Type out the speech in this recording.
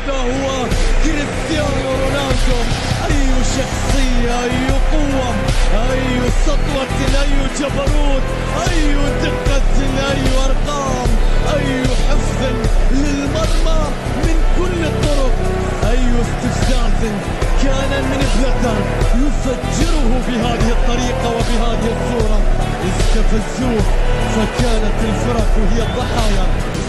هذا هو كريستيانو رونالدو. أي شخصية، أي قوة، أي سطوة، أي جبروت، أي دقة، أي أرقام، أي حفظ للمرمى من كل الطرق، أي استفزاز كان من بلاتان يفجره بهذه الطريقة وبهذه الصورة. استفزوه فكانت الفرق هي الضحايا.